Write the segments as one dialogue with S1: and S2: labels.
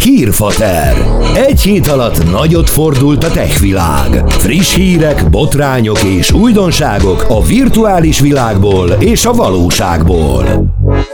S1: Hírfater. Egy hét alatt nagyot fordult a tech világ. Friss hírek, botrányok és újdonságok a virtuális világból és a valóságból.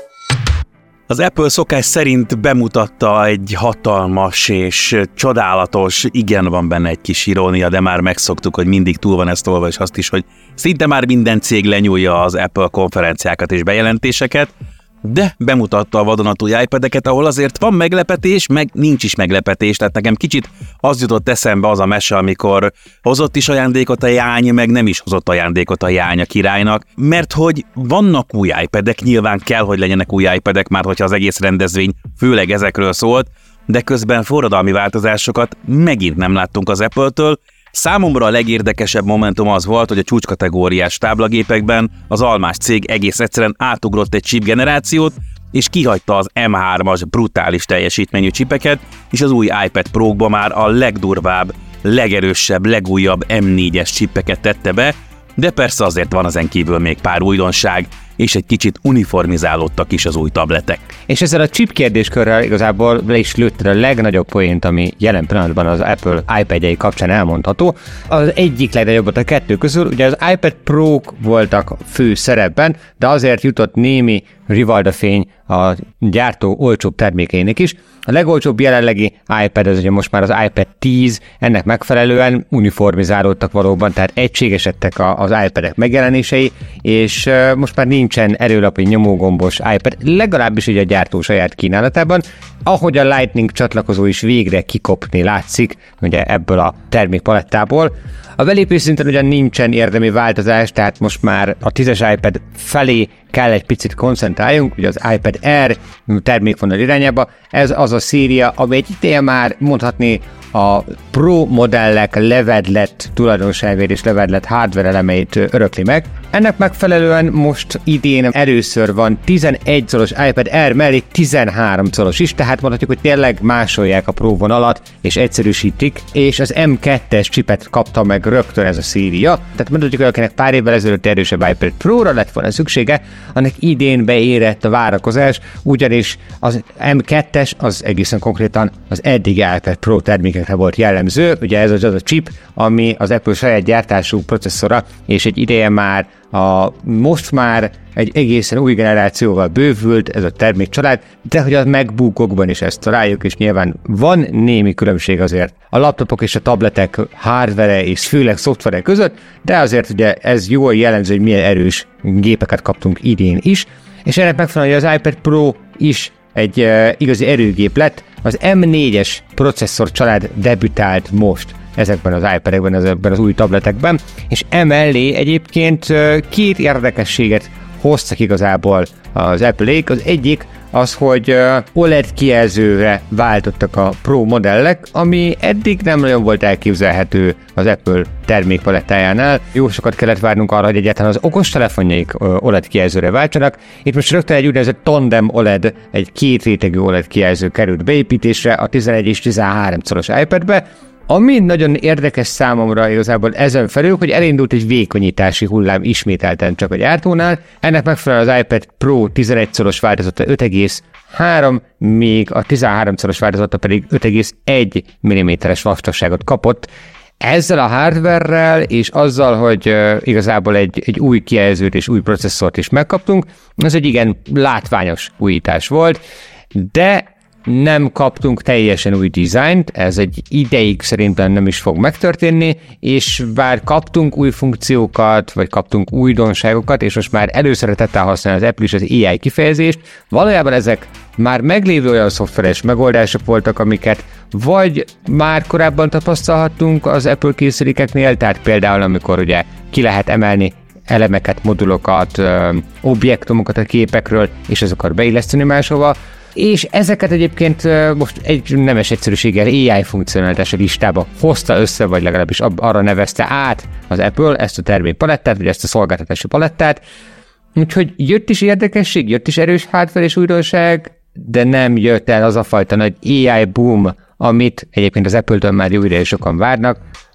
S2: Az Apple szokás szerint bemutatta egy hatalmas és csodálatos, igen, van benne egy kis irónia, de már megszoktuk, hogy mindig túl van ezt olva, és azt is, hogy szinte már minden cég lenyúlja az Apple konferenciákat és bejelentéseket, de bemutatta a vadonatúj iPad-eket, ahol azért van meglepetés, meg nincs is meglepetés, tehát nekem kicsit az jutott eszembe az a mese, amikor hozott is ajándékot a jány, meg nem is hozott ajándékot a jány a királynak, mert hogy vannak új iPad-ek, nyilván kell, hogy legyenek új iPad-ek, már hogyha az egész rendezvény főleg ezekről szólt, de közben forradalmi változásokat megint nem láttunk az Apple-től. Számomra a legérdekesebb momentum az volt, hogy a csúcskategóriás táblagépekben az almás cég egész egyszerűen átugrott egy chip generációt, és kihagyta az M3-as brutális teljesítményű csipeket, és az új iPad Pro-kba már a legdurvább, legerősebb, legújabb M4-es csipeket tette be, de persze azért van ezen kívül még pár újdonság, és egy kicsit uniformizálódtak is az új tabletek.
S3: És ezzel a chip kérdéskörrel igazából le is lőtted a legnagyobb poént, ami jelen pillanatban az Apple iPad-jei kapcsán elmondható. Az egyik legnagyobbat a kettő közül, ugye az iPad Pro-k voltak fő szerepben, de azért jutott némi rivaldafény a gyártó olcsóbb termékeinek is. A legolcsóbb jelenlegi iPad, ez ugye most már az iPad 10, ennek megfelelően uniformizálódtak valóban, tehát egységesedtek az iPad-ek megjelenései, és most már nincsen erőlapi nyomógombos iPad, legalábbis ugye a gyártó saját kínálatában, ahogy a Lightning csatlakozó is végre kikopni látszik, ugye ebből a termékpalettából. A belépés szinten ugyan nincsen érdemi változás, tehát most már a 10-es iPad felé kell egy picit koncentráljunk, ugye az iPad Air termékvonal irányába, ez az a széria, ami egy ideje már mondhatni a Pro modellek levedlett tulajdonságait és levedlett hardware elemeit örökli meg. Ennek megfelelően most idén először van 11 colos iPad Air mellé 13 colos is, tehát mondhatjuk, hogy tényleg másolják a Pro vonalat és egyszerűsítik, és az M2-es chipet kapta meg rögtön ez a széria. Tehát mondhatjuk, hogy akinek pár évvel ezelőtt erősebb iPad Pro-ra lett volna szüksége, annak idén beérett a várakozás, ugyanis az M2-es az egészen konkrétan az eddigi iPad Pro termékekre volt jellemző, ugye ez az a chip, ami az Apple saját gyártású processzora, és egy ideje már most már egy egészen új generációval bővült ez a termékcsalád, de hogy a MacBookokban is ezt találjuk, és nyilván van némi különbség azért a laptopok és a tabletek hardware és főleg szoftvere között, de azért ugye ez jól jellemző, hogy milyen erős gépeket kaptunk idén is, és ennek megfelelően, hogy az iPad Pro is egy igazi erőgép lett, az M4-es processzor család debütált most ezekben az iPad-ekben, ezekben az új tabletekben, és emellé egyébként két érdekességet hoztak igazából az Apple-ék. Az egyik az, hogy OLED kijelzőre váltottak a Pro modellek, ami eddig nem nagyon volt elképzelhető az Apple termékpalettájánál. Jó sokat kellett várnunk arra, hogy egyáltalán az okostelefonjaik OLED kijelzőre váltsanak. Itt most rögtön egy úgynevezett tandem OLED, egy két rétegű OLED kijelző került beépítésre a 11 és 13 colos iPad-be, ami nagyon érdekes számomra igazából ezen felül, hogy elindult egy vékonyítási hullám ismételten csak a gyártónál. Ennek megfelelően az iPad Pro 11 colos változata 5,3, míg a 13 colos változata pedig 5,1 mm-es vastagságot kapott. Ezzel a hardware-rel és azzal, hogy igazából egy új kijelzőt és új processzort is megkaptunk, ez egy igen látványos újítás volt, de nem kaptunk teljesen új dizájnt, ez egy ideig szerintem nem is fog megtörténni, és bár kaptunk új funkciókat, vagy kaptunk újdonságokat, és most már előszeretettel használja az Apple is az AI kifejezést, valójában ezek már meglévő olyan szoftveres megoldások voltak, amiket vagy már korábban tapasztalhattunk az Apple készülékeknél, tehát például amikor ugye ki lehet emelni elemeket, modulokat, objektumokat a képekről, és azokat beilleszteni máshova, és ezeket egyébként most egy nemes egyszerűséggel AI funkcionalitási listába hozta össze, vagy legalábbis arra nevezte át az Apple ezt a termékpalettát, vagy ezt a szolgáltatási palettát. Úgyhogy jött is érdekesség, jött is erős hardware és újdonság, de nem jött el az a fajta nagy AI boom, amit egyébként az Apple-től már jó ideje sokan várnak.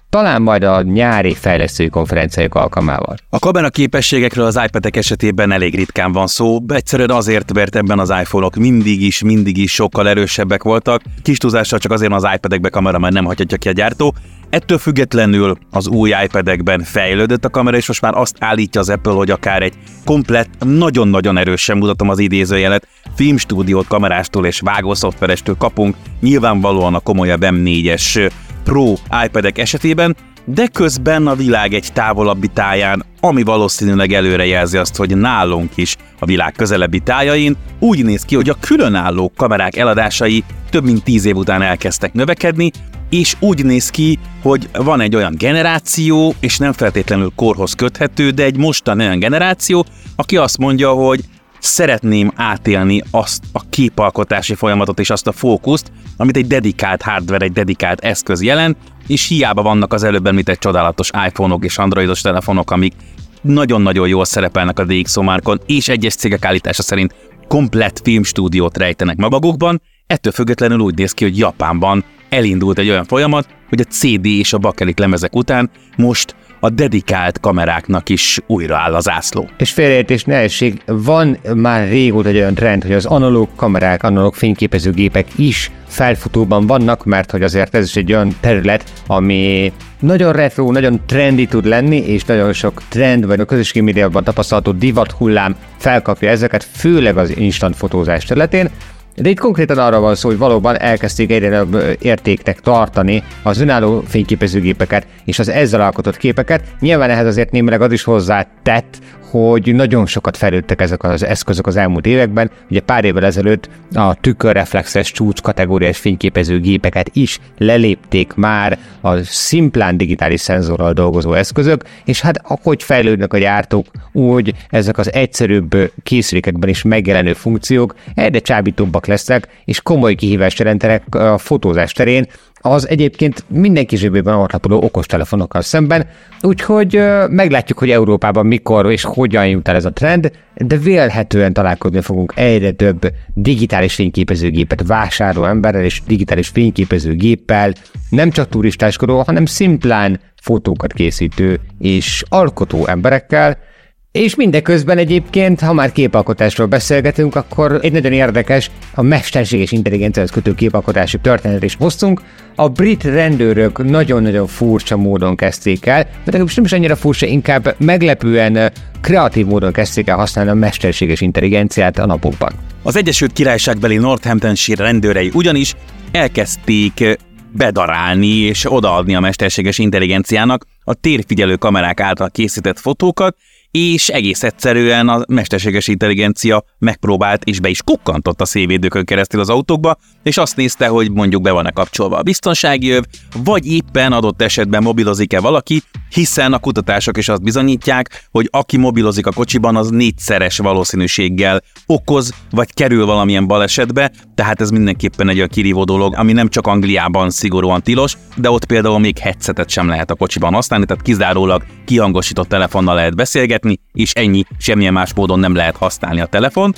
S3: talán majd a nyári fejlesztői konferenciájuk alkalmával.
S2: A kamera képességekről az iPad-ek esetében elég ritkán van szó, egyszerűen azért, mert ebben az iPhone-ok mindig is sokkal erősebbek voltak, kis túlzással csak azért, mert az iPad-ekbe kamera már nem hagyhatja ki a gyártó. Ettől függetlenül az új iPad-ekben fejlődött a kamera, és most már azt állítja az Apple, hogy akár egy komplett, nagyon-nagyon erősen mutatom az idézőjelet, filmstúdiót kamerástól és vágószoftverestől kapunk, nyilvánvalóan a komolyabb M4-es Pro iPad-ek esetében, de közben a világ egy távolabbi táján, ami valószínűleg előrejelzi azt, hogy nálunk is a világ közelebbi tájain úgy néz ki, hogy a különálló kamerák eladásai több mint 10 év után elkezdtek növekedni, és úgy néz ki, hogy van egy olyan generáció, és nem feltétlenül korhoz köthető, de egy mostan olyan generáció, aki azt mondja, hogy szeretném átélni azt a képalkotási folyamatot és azt a fókuszt, amit egy dedikált hardware, egy dedikált eszköz jelent, és hiába vannak az előbb említett csodálatos iPhone-ok és androidos telefonok, amik nagyon-nagyon jól szerepelnek a DxO márkon, és egyes cégek állítása szerint komplett filmstúdiót rejtenek magukban, ettől függetlenül úgy néz ki, hogy Japánban elindult egy olyan folyamat, hogy a CD és a bakelit lemezek után most a dedikált kameráknak is újra áll a zászló.
S3: És félreértés ne esség, van már régóta egy olyan trend, hogy az analóg kamerák, analóg fényképezőgépek is felfutóban vannak, mert hogy azért ez is egy olyan terület, ami nagyon retro, nagyon trendy tud lenni, és nagyon sok trend, vagy a közösségi médiában tapasztalható divat hullám felkapja ezeket, főleg az instant fotózás területén. De itt konkrétan arra van szó, hogy valóban elkezdték egyre nagyobb értéknek tartani az önálló fényképezőgépeket és az ezzel alkotott képeket. Nyilván ehhez azért némileg az is hozzátett, hogy nagyon sokat fejlődtek ezek az eszközök az elmúlt években. Ugye pár évvel ezelőtt a tükörreflexes csúcs kategóriás fényképezőgépeket is lelépték már a szimplán digitális szenzorral dolgozó eszközök, és hát ahogy fejlődnek a gyártók, úgy ezek az egyszerűbb készülékekben is megjelenő funkciók egyre csábítóbbak lesznek, és komoly kihívást jelentenek a fotózás terén, az egyébként mindenki zsebében alaplapuló okostelefonokkal szemben, úgyhogy meglátjuk, hogy Európában mikor és hogyan jut el ez a trend, de vélhetően találkozni fogunk egyre több digitális fényképezőgépet vásároló emberrel és digitális fényképezőgéppel, nem csak turistáskodó, hanem szimplán fotókat készítő és alkotó emberekkel. És mindeközben egyébként, ha már képalkotásról beszélgetünk, akkor egy nagyon érdekes, a mesterséges intelligenciához kötő képalkotási történetet is hoztunk. A brit rendőrök nagyon-nagyon furcsa módon kezdték el, de nem is annyira furcsa, inkább meglepően kreatív módon kezdték el használni a mesterséges intelligenciát a napokban.
S2: Az Egyesült Királyságbeli Northamptonshire rendőrei ugyanis elkezdték bedarálni és odaadni a mesterséges intelligenciának a térfigyelő kamerák által készített fotókat, és egész egyszerűen a mesterséges intelligencia megpróbált és be is kukkantott a szélvédőkön keresztül az autókba, és azt nézte, hogy mondjuk be van-e kapcsolva a biztonsági öv, vagy éppen adott esetben mobilozik-e valaki, hiszen a kutatások is azt bizonyítják, hogy aki mobilozik a kocsiban, az 4-szeres valószínűséggel okoz, vagy kerül valamilyen balesetbe, tehát ez mindenképpen egy olyan kirívó dolog, ami nem csak Angliában szigorúan tilos, de ott például még headsetet sem lehet a kocsiban használni, tehát kizárólag kihangosított telefonnal lehet beszélgetni, és ennyi, semmilyen más módon nem lehet használni a telefont.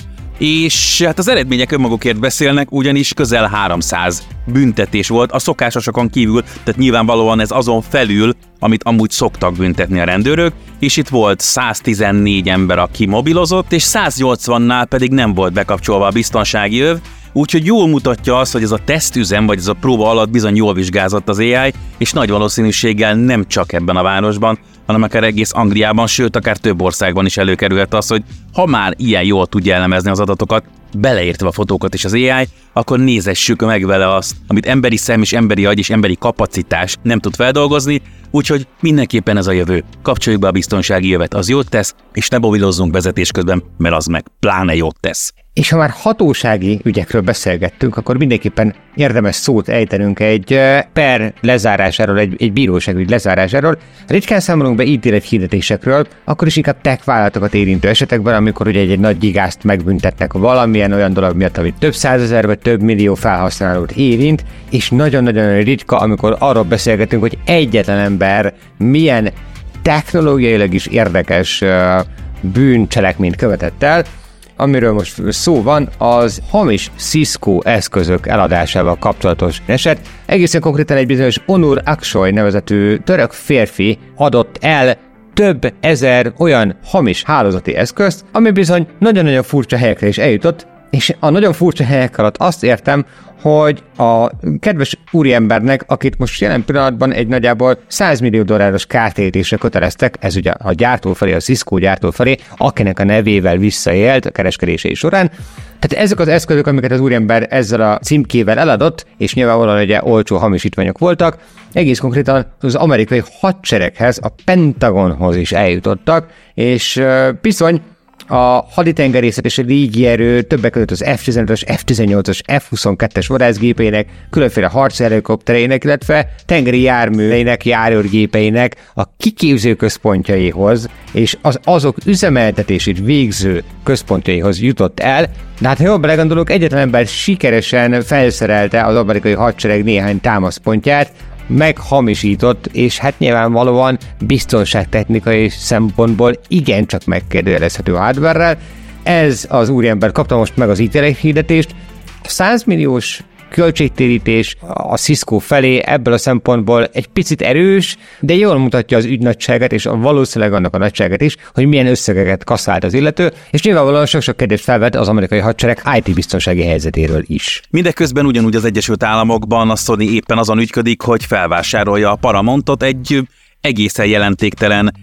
S2: És hát az eredmények önmagukért beszélnek, ugyanis közel 300 büntetés volt a szokásosokon kívül, tehát nyilvánvalóan ez azon felül, amit amúgy szoktak büntetni a rendőrök, és itt volt 114 ember, aki mobilozott, és 180-nál pedig nem volt bekapcsolva a biztonsági öv, úgyhogy jól mutatja azt, hogy ez a tesztüzem, vagy ez a próba alatt bizony jól vizsgázott az AI, és nagy valószínűséggel nem csak ebben a városban, hanem akár egész Angliában, sőt akár több országban is előkerülhet az, hogy ha már ilyen jól tudja elemezni az adatokat, beleértve a fotókat és az AI, akkor nézessük meg vele azt, amit emberi szem és emberi agy és emberi kapacitás nem tud feldolgozni, úgyhogy mindenképpen ez a jövő. Kapcsoljuk be a biztonsági jövet, az jót tesz, és ne mobilozzunk vezetés közben, mert az meg pláne jót tesz.
S3: És ha már hatósági ügyekről beszélgettünk, akkor mindenképpen érdemes szót ejtenünk egy per lezárásáról, egy bíróságügy lezárásáról. Ritkán számolunk be ítélethirdetésekről, akkor is inkább tech vállalatokat érintő esetekben, amikor ugye egy nagy gigást megbüntetnek valamilyen olyan dolog miatt, ami több százezer vagy több millió felhasználót érint, és nagyon-nagyon ritka, amikor arról beszélgetünk, hogy egyetlen ember milyen technológiailag is érdekes bűncselekményt követett el. amiről most szó van, az hamis Cisco eszközök eladásával kapcsolatos eset. Egészen konkrétan egy bizonyos Onur Aksoy nevezetű török férfi adott el több ezer olyan hamis hálózati eszközt, ami bizony nagyon-nagyon furcsa helyekre is eljutott, és a nagyon furcsa helyek alatt azt értem, hogy a kedves úriembernek, akit most jelen pillanatban egy nagyjából $100 millió kártérítésre köteleztek, ez ugye a gyártó felé, a Cisco gyártó felé, akinek a nevével visszaélt a kereskedései során. Tehát ezek az eszközök, amiket az úriember ezzel a címkével eladott, és nyilvánvalóan ugye olcsó hamisítványok voltak, egész konkrétan az amerikai hadsereghez, a Pentagonhoz is eljutottak, és bizony a haditengerészet és a légierő többek között az F-15-ös, F-18-as, F-22-es vadászgépeinek, különféle harchelikoptereinek, illetve tengeri járműveinek, járőrgépeinek a kiképző központjaihoz és azok üzemeltetését végző központjaihoz jutott el, de hát ha jól belegondolok, egyetlen ember sikeresen felszerelte az amerikai hadsereg néhány támaszpontját, meghamisított, és hát nyilvánvalóan biztonságtechnikai szempontból igencsak megkérdőjelezhető hardware-rel. Ez az úriember kapta most meg az ítélethirdetést. 100 milliós költségtérítés a Cisco felé ebből a szempontból egy picit erős, de jól mutatja az ügy nagyságát, és valószínűleg annak a nagyságát is, hogy milyen összegeket kasszált az illető, és nyilvánvalóan sok-sok kérdést felvet az amerikai hadsereg IT-biztonsági helyzetéről is.
S2: Mindeközben ugyanúgy az Egyesült Államokban a Sony éppen azon ügyködik, hogy felvásárolja a Paramountot egy egészen jelentéktelen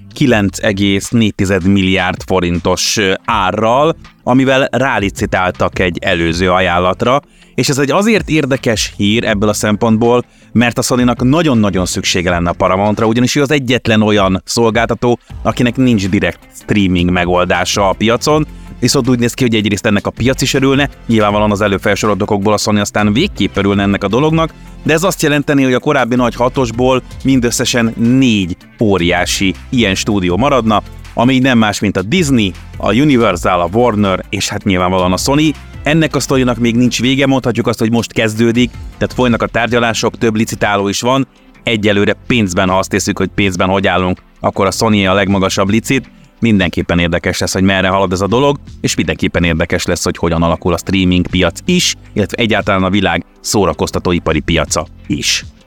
S2: 9,4 milliárd forintos árral, amivel rálicitáltak egy előző ajánlatra, és ez egy azért érdekes hír ebből a szempontból, mert a Sonynak nagyon-nagyon szüksége lenne a Paramountra, ugyanis ő az egyetlen olyan szolgáltató, akinek nincs direkt streaming megoldása a piacon, viszont úgy néz ki, hogy egyrészt ennek a piac is örülne, nyilvánvalóan az előfelsorolt okokból a Sony aztán végképp örülne ennek a dolognak, de ez azt jelenteni, hogy a korábbi nagy 6-osból mindösszesen 4 óriási ilyen stúdió maradna, ami nem más, mint a Disney, a Universal, a Warner és hát nyilvánvalóan a Sony. Ennek a sztorinak még nincs vége, mondhatjuk azt, hogy most kezdődik, tehát folynak a tárgyalások, több licitáló is van. Egyelőre pénzben, ha azt hiszük, hogy pénzben hogy állunk, akkor a Sony a legmagasabb licit. Mindenképpen érdekes lesz, hogy merre halad ez a dolog, és mindenképpen érdekes lesz, hogy hogyan alakul a streaming piac is, illetve egyáltalán a világ szórakoztatóipari piaca is.